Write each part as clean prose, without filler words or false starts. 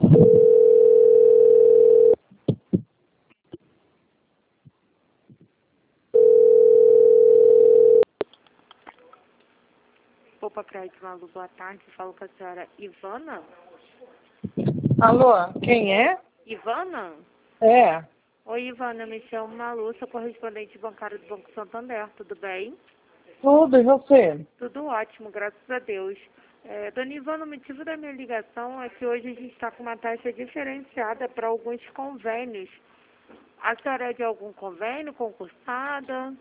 Opa, Crédito Malu, boa tarde. Falo com a senhora Ivana. Alô, quem é? Ivana? É. Oi, Ivana, eu me chamo Malu, sou correspondente bancário do Banco Santander, tudo bem? Tudo, e você? Tudo ótimo, graças a Deus. Dona Ivana, o motivo da minha ligação é que hoje a gente está com uma taxa diferenciada para alguns convênios. A senhora é de algum convênio, concursada?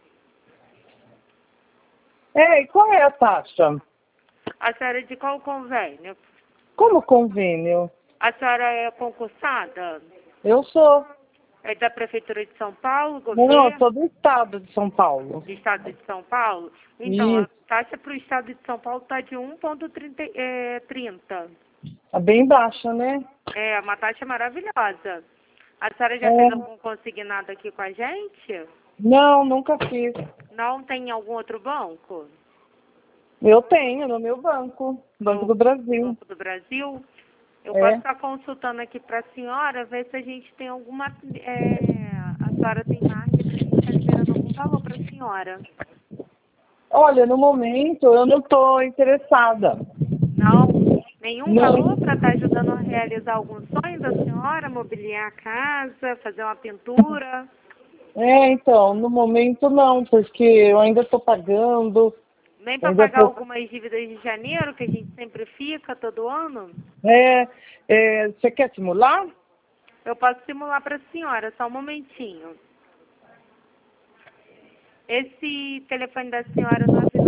E qual é a taxa? A senhora é de qual convênio? Como convênio? A senhora é concursada? Eu sou. É da Prefeitura de São Paulo, Não, eu governo? sou do estado de São Paulo. Do Estado de São Paulo? Então, a Isso, taxa para o Estado de São Paulo está de 1,30. é bem baixa, né? É uma taxa maravilhosa. A senhora já É. fez algum consignado aqui com a gente? Não, nunca fiz. Não tem em algum outro banco? Eu tenho no meu banco, Banco do No Brasil. Banco do Brasil? Eu É. posso estar consultando aqui para a senhora, ver se a gente tem alguma... a senhora tem margem para a gente estar liberando algum valor para a senhora. Olha, no momento eu não estou interessada. Não? Nenhum valor Não. para estar ajudando a realizar algum sonho da senhora? Mobiliar a casa, fazer uma pintura? Então, no momento não, porque eu ainda estou pagando, Nem para ainda pagar estou. algumas dívidas de janeiro, que a gente sempre fica todo ano? Você quer simular? Eu posso simular para a senhora, só um momentinho. Esse telefone da senhora,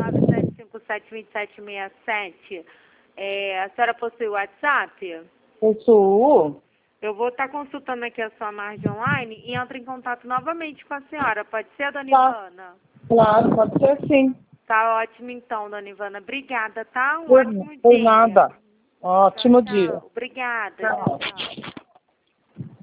997572767, a senhora possui o WhatsApp? Isso. Eu vou estar consultando aqui a sua margem online e entro em contato novamente com a senhora. Pode ser, dona Tá. Ivana? Claro, pode ser sim. Tá ótimo então, dona Ivana. Obrigada, tá? Um Por, ótimo por dia. nada. Tchau, Ótimo dia. tchau. Obrigada. Tchau, Tchau. tchau.